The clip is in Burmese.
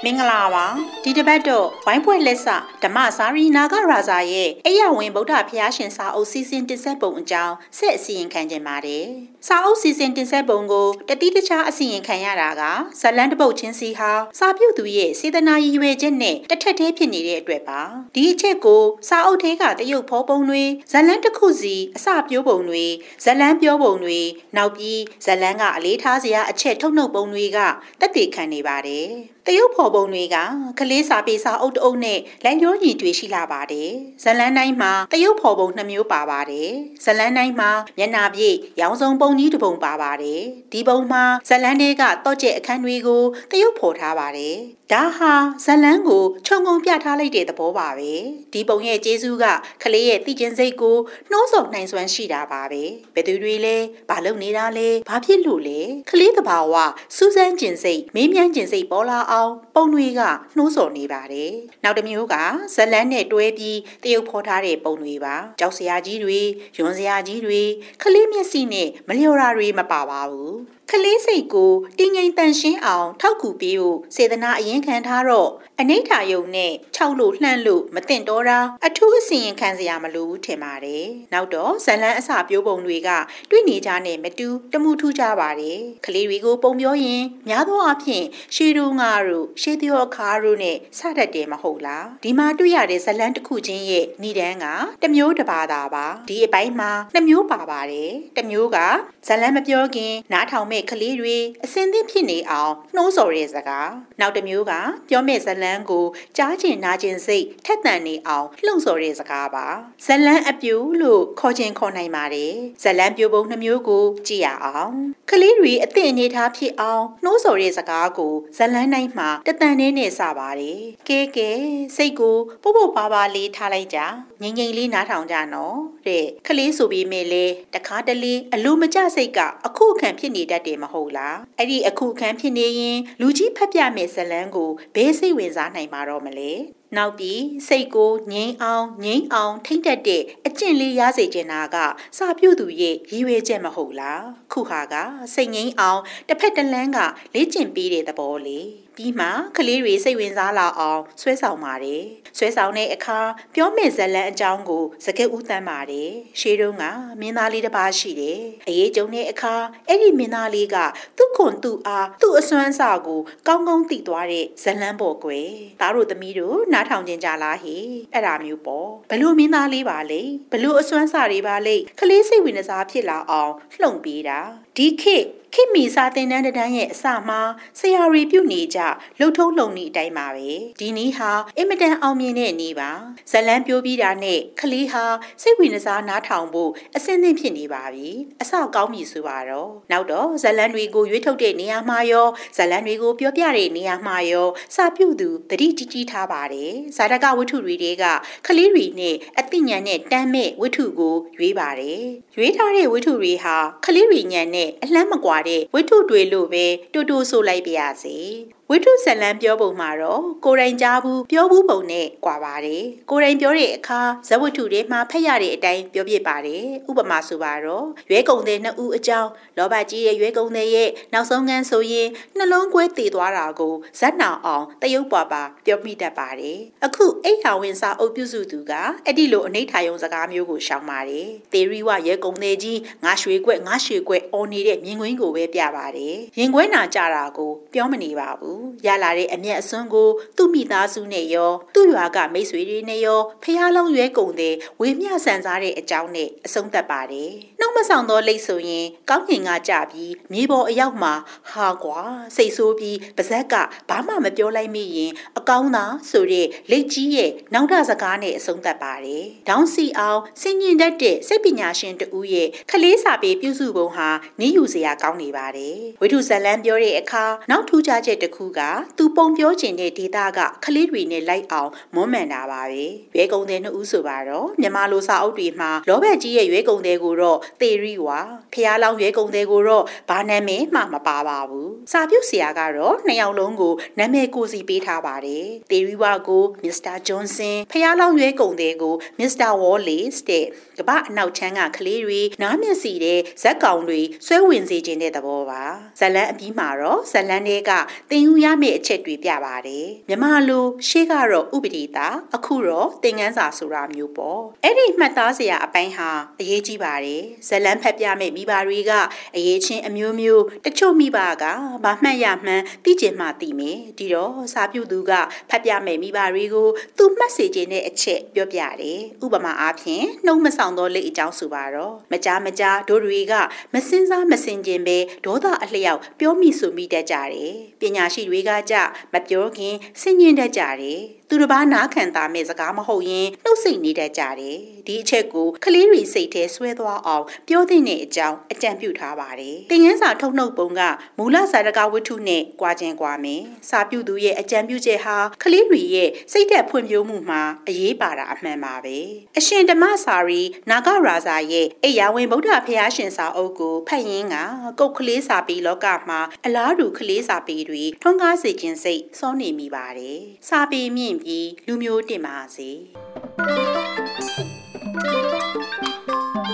မင်္ဂလာပါဒီတစ်ပတ်တော့ဝိုင်းပွဲလက်စဓမ္မစာရီနာဂရာဇာရဲ့အယဝင်ဗုဒ္ဓဘုရားရှင်စာအုပ်စီစဉ်တင်ဆက်ပုံအကြောင်းဆက်အစီရင်ခံခြင်းပါတယ်စာအုပ်စီစဉ်တင်ဆက်ပုံကိုတတိတခြားအစီရင်ခံရတာကဇလန်းတပုတ်ချင်းစီဟာစာပြုသူရဲ့စေတနာရည်ရွယ်ချက်နဲ့တစ်ထက်တည်းဖြစ်နေတဲ့အတွက်ပါဒီအချက်ကိုစာအုပ်ထဲကတရုပ်ဖော်ပုံတွေဇလန်းတစ်ခုစီအစပြောပုံတွေဇလန်းပြောပုံတွေနောက်ပြီးဇလန်းကအလေးထားစရာအချက်ထုတ်နှုတ်ပုံတွေကတက်တည်ခံနေပါတယ်တရုတ်ဖော်ပုံတွေကကလေးစာပေစာအုပ်တအုပ်နဲ့လက်ရောညီတွေရှိလာပါတယ်။ဇလန်းတိုင်းမှာတရုတ်ဖော်ပုံ2မျိုးပါပါတယ်။ဇလန်းတိုင်းမှာမျက်နှာပြည့်ရောင်စုံပုံကြီးတစ်ပုံပါပါတယ်။ဒီပုံမှာဇလန်းတွေကတော့ကျက်အခန်းတွေကိုတရုတ်ဖော်ထားပါတယ်။ဒါဟာဇလန်းကိုခြုံငုံပြထားလိုက်တဲ့သဘောပါပဲ။ဒီပုံရဲ့ကျေးဇူးကကလေးရဲ့သိကျင်စိတ်ကိုနှိုးဆော်နိုင်စွမ်းရှိတာပါပဲ။ဘယ်သူတွေလဲ။ဘာလုပ်နေတာလဲ။ဘာဖြစ်လို့လဲ။ကလေးသဘာဝစူးစမ်းကျင်စိတ်မေးမြန်းကျင်စိတ်ပေါ်လာအောင်ပုံတွေကနှိုးဆော်နေပါတယ်။နောက်တစ်မျိုးကဇလန်းနဲ့တွဲပြီးတရုတ်ဖော်ထားတဲ့ပုံတွေပါ။ကြောက်စရာကြီးတွေ၊ယွန်းစရာကြီးတွေ၊ကလေးမျက်စိနဲ့မလျော်တာတွေမပါပါဘူး။ကလေးစိတ်ကိုတင်းငိမ်တန်ရှင်းအောင်ထောက်ကူပေးဖို့စေတနာအရင်ခံထားတော့အနိဋ္ဌာယုံနဲ့ခြောက်လို့လှန့်လို့မတင်တော့တာအထူးအစီရင်ခံစရာမလိုဘူးထင်ပါတယ်။နောက်တော့ဇလန်းအစပြိုးပုံတွေကတွေ့နေကြနဲ့မတူတမှုထူးကြပါတယ်။ကလေးတွေကိုပုံပြောရင်များသောအားဖြင့်ရှေးတို့ငါတို့ရှေးပြောအခါတို့နဲ့စတတ်တယ်မဟုတ်လား။ဒီမှာတွေ့ရတဲ့ဇလန်းတစ်ခုချင်းရဲ့ဏိဒန်းကတစ်မျိုးတစ်ပါးသာပါ။ဒီအပိုင်းမှာ2မျိုးပါပါတယ်။တစ်မျိုးကဇလန်းမပြောခင်နားထောင်မဲ့ကလေးတွေအစင်းသင်းဖြစ်နေအောင်နှိုးဆော်တဲ့စကားနောက်တစ်မျိုးကပြောမဲ့ဇလန်းကိုကြားကျင်နာကျင်စိတ်ထက်သန်နေအောင်လှုံ့ဆော်တဲ့စကားပါဇလန်းအပြူလို့ခေါ်ခြင်းခေါ်နိုင်ပါတယ်ဇလန်းပြူပုံ2မျိုးကိုကြည့်ရအောင်ကလေးတွေအသင့်အနေထားဖြစ်အောင်နှိုးဆော်တဲ့စကားကိုဇလန်းတိုင်းမှာတသန်နဲ့စပါတယ်ကဲစိတ်ကိုပုတ်ပုတ်ပါပါလေးထားလိုက်ကြငိမ့်ငိမ့်လေးနားထောင်ကြနော်တဲ့ကလေးဆိုပြီးမေလေတခါတလေအလိုမကျစိတ်ကအခုခံဖြစ်နေတတ်တယ်မဟုတ်လားအဲ့ဒီအခုခံဖြစ်နေရင်လူကြီးဖတ်ပြမဲ့ဇလန်းကိုဘယ်စိတ်ဝင်စားနိုင်မှာတော့မလဲနောက်ပြီးစိတ်ကိုငြိမ်းအောင်ထိမ့်တက်တဲ့အကျင့်လေးရစေချင်တာကစာပြုသူရဲ့ရည်ရွယ်ချက်မဟုတ်လားခုဟာကစိတ်ငြိမ်းအောင်တစ်ဖက်တစ်လမ်းကလေ့ကျင့်ပေးတဲ့သဘောလေးပြီးမှကလေးတွေစိတ်ဝင်စားလာအောင်ဆွဲဆောင်ပါတယ်ဆွဲဆောင်တဲ့အခါပြောမဲ့ဇလန်းအကြောင်းကိုစကားဥတန်းပါတယ်ရှေးတုန်းကမင်းသားလေးတစ်ပါးရှိတယ်အရေးကြုံတဲ့အခါအဲ့ဒီမင်းသားလေးကသူ့ခွန်သူ့အားသူ့အစွမ်းစာကိုကောင်းကောင်းသိသွားတဲ့ဇလန်းပေါ်ကွယ်သားတို့သမီးတို့နားထောင်ကြကြလားဟေအဲ့ဒါမျိုးပေါ့ဘလို့မင်းသားလေးပါလေဘလို့အစွမ်းစာတွေပါလေကလေးစိတ်ဝင်စားဖြစ်လာအောင်လှုံ့ပေးတာဒီခေတ်မီစာသင်တန်းတန်းရဲ့အစမှာဆရာရီပြုနေကြလှုပ်ထုံးလုံနေအတိုင်းပါပဲဒီနည်းဟာအင်မတန်အောင်မြင်တဲ့နည်းပါဇလန်းပြောပြီးတာနဲ့ကလေးဟာစိတ်ဝင်စားနားထောင်ဖို့အစင်းသင့်ဖြစ်နေပါပြီအစကောင်းပြီဆိုပါတော့နောက်တော့ဇလန်းတွေကိုရွေးထုတ်တဲ့နေရာမှာရောဇလန်းတွေကိုပြောပြတဲ့နေရာမှာရောစာပြုသူတတိကြီးထားပါတယ်ဇာတကဝတ္ထုတွေကကလေးတွေနဲ့အသိဉာဏ်နဲ့တန်းမဲ့ဝတ္ထုကိုရွေးပါတယ်ရွေးထားတဲ့ဝတ္ထုတွေဟာကလေးတွေဉာဏ်နဲ့အလှမ်းမကွာဝတ္ထုတွေလို့ပဲတူတူဆိုလိုက်ပါရစေဝတ္ထုဇလန်းပြောပုံမှာတော့ကိုယ်တိုင်ကြားဘူးပြောဘူးပုံနဲ့ကွာပါတယ်ကိုယ်တိုင်ပြောတဲ့အခါဇဝတ္ထုတွေမှာဖတ်ရတဲ့အတိုင်းပြောပြပါတယ်ဥပမာဆိုပါတော့ရွဲကုန်တဲ့2ဦးအကြောင်းလောဘကြီးရဲ့ရွဲကုန်တဲ့ရဲ့နောက်ဆုံးကန်းဆိုရင်နှလုံးကွဲတည်သွားတာကိုဇက်နောင်အောင်တရုပ်ပွားပါပြောမိတတ်ပါတယ်အခုအိဟာဝင်စာအုပ်ပြုစုသူကအဲ့ဒီလိုအနိဋ္ဌာယုံစကားမျိုးကိုရှောင်ပါတယ်သေရီဝရွဲကုန်တဲ့ကြီးငါရွှေကွက်အော်နေတဲ့မြင်ကွင်းကိုပဲပြပါတယ်ရင်ကွဲနာကြတာကိုပြောမနေပါဘူးရလာတဲ့အမျက်အစွန်းကိုသူ့မိသားစုနဲ့ရောသူ့ရွာကမိတ်ဆွေတွေနဲ့ရောဖျားလုံးရွဲကုန်တဲ့ဝေမျှဆန်စားတဲ့အကြောင်းနဲ့အဆုံးသတ်ပါတယ်နှုတ်မဆောင်သောလိတ်ဆိုရင်ကောင်းကင်ကကြပြီးမြေပေါ်အရောက်မှာဟာကွာစိတ်ဆိုးပြီးပါဇက်ကဘာမှမပြောလိုက်မိရင်အကောင်းသာဆိုတဲ့လိတ်ကြီးရဲ့နောက်ထစကားနဲ့အဆုံးသတ်ပါတယ်ဒေါင်းစီအောင်စင်ញင်တတ်တဲ့စိတ်ပညာရှင်တူရဲ့ခလေးစာပေပြုစုပုံဟာနေယူစရာကောင်းနေပါတယ်ဝိထုဇလန်းပြောတဲ့အခါနောက်ထူးခြားချက်တစ်ခုကသူပုံပြောချင်တဲ့ဒေတာကခလေးတွေနဲ့လိုက်အောင်မွမ်းမံတာပါပဲရွေးကုန်တဲ့2ဦးဆိုပါတော့မြန်မာလိုစာအုပ်တွေမှာလောဘကြီးရဲ့ရွေးကုန်တဲ့ကိုတော့သေရီဝါဖျားလောင်းရွေးကုန်တဲ့ကိုတော့ဘာနာမည်မှမပါပါဘူးစာပြုဆရာကတော့2ယောက်လုံးကိုနာမည်ကိုစီပေးထားပါတယ်သေရီဝါကိုမစ္စတာဂျွန်ဆင်ဖျားလောင်းရွေးကုန်တဲ့ကိုမစ္စတာဝေါ်လီစ်တဲ့ကပအနောက်ချမ်းကကလေးတွေနားမျက်စီတဲ့ဇက်ကောင်တွေဆွဲဝင်စေခြင်းတဲ့သဘောပါဇလန်းအပြီးမှာတော့ဇလန်းတွေကသင်ယူရမယ့်အချက်တွေပြပါတယ်မြမလိုရှေ့ကတော့ဥပဒေတာအခုတော့သင်ခန်းစာဆိုတာမျိုးပေါ့အဲ့ဒီမှတ်သားစရာအပိုင်းဟာအရေးကြီးပါတယ်ဇလန်းဖတ်ပြမယ့်မိဘတွေကအရေးချင်းအမျိုးမျိုးတချို့မိဘကမမှတ်ရမှန်းသိကျင်မှသိမယ်ဒီတော့စာပြုသူကဖတ်ပြမယ့်မိဘတွေကိုသူမှတ်စေခြင်းတဲ့အချက်ပြောပြတယ်ဥပမာအားဖြင့်နှုံးမဆောင်သောလက်အကြောင်းဆိုပါတော့မကြားတို့တွေကမစင်စားမစင်ကျင်ပဲဒေါသအလျောက်ပြောမိဆိုမိတတ်ကြတယ်ပညာရှိတွေကကြမပြောခင်စဉ်းကျင်တတ်ကြတယ်သူတစ်ပါးနားခံသားမဲ့စကားမဟုတ်ရင်နှုတ်ဆက်နေတတ်ကြတယ်ဒီအချက်ကိုကလေးတွေစိတ်ထဲဆွဲသွားအောင်ပြောသင့်တဲ့အကြောင်းအကြံပြုထားပါတယ်သင်ခန်းစာထုတ်နှုတ်ပုံကမူလစာရကဝတ္ထုနဲ့ကွာခြင်းကွာမယ်စာပြုသူရဲ့အကြံပြုချက်ဟာကလေးတွေရဲ့စိတ်သက်ဖွံ့ဖြိုးမှုမှာအရေးပါတာအမှန်ပါပဲအရှင်ဓမ္မစာရီနာဂရာဇာရဲ့အိယာဝင်ဗုဒ္ဓဘုရားရှင်စာအုပ်ကိုဖတ်ရင်းကကုတ်ကလေးစာပေလောကမှာအလားတူကလေးစာပေတွေထွန်းကားစေခြင်းစိတ်စောနေမိပါတယ်စာပေမြင့်ပြီးလူမျိုးတင်ပါစေ